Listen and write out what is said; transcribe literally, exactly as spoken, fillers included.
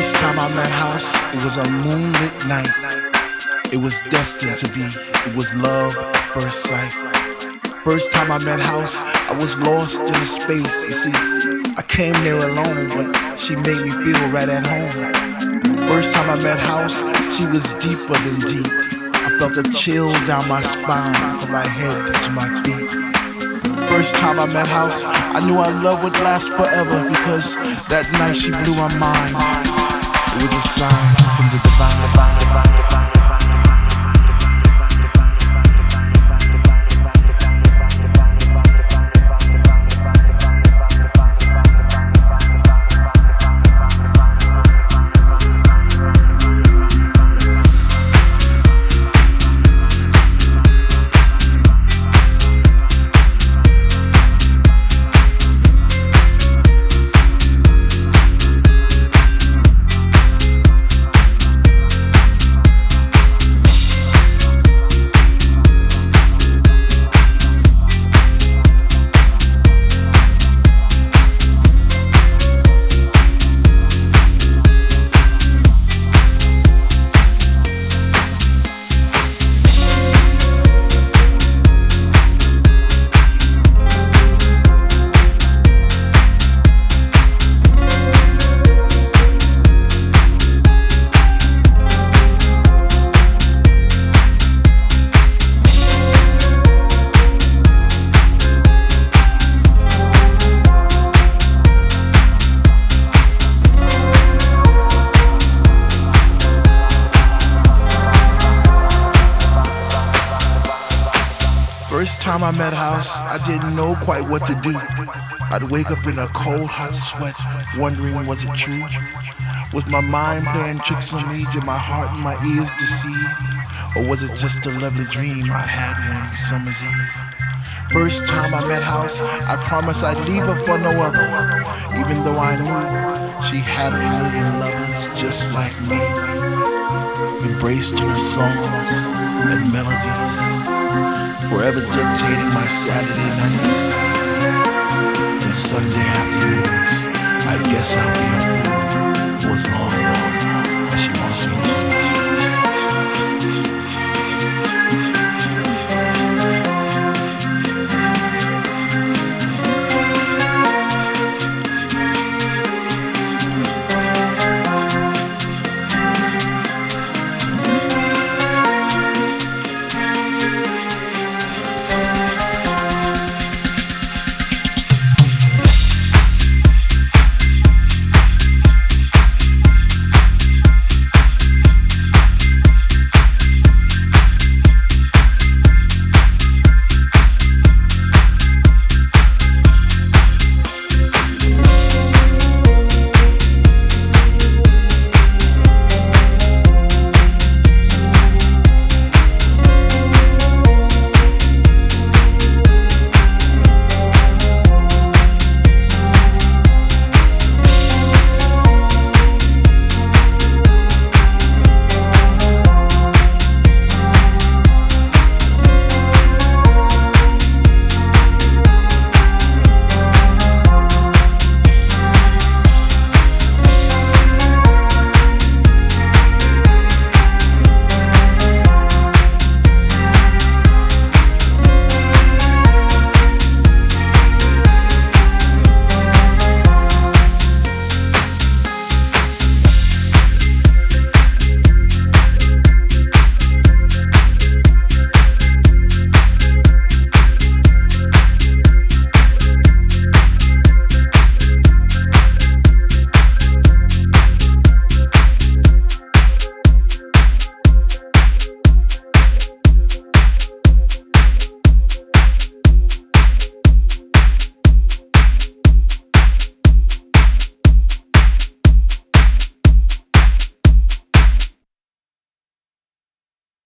First time I met House, it was a moonlit night. It was destined to be, it was love at first sight. First time I met House, I was lost in a space. You see, I came there alone, but she made me feel right at home. First time I met House, she was deeper than deep. I felt a chill down my spine, from my head to my feet. First time I met House, I knew our love would last forever, because that night she blew my mind. It was a sign from the divine, divine, divine, divine. First time I met House, I didn't know quite what to do. I'd wake up in a cold, hot sweat, wondering was it true? Was my mind playing tricks on me? Did my heart and my ears deceive? Or was it just a lovely dream I had one summer's eve? First time I met House, I promised I'd leave her for no other, even though I knew she had a million lovers just like me, embraced in her songs and melodies, forever dictating my Saturday nights.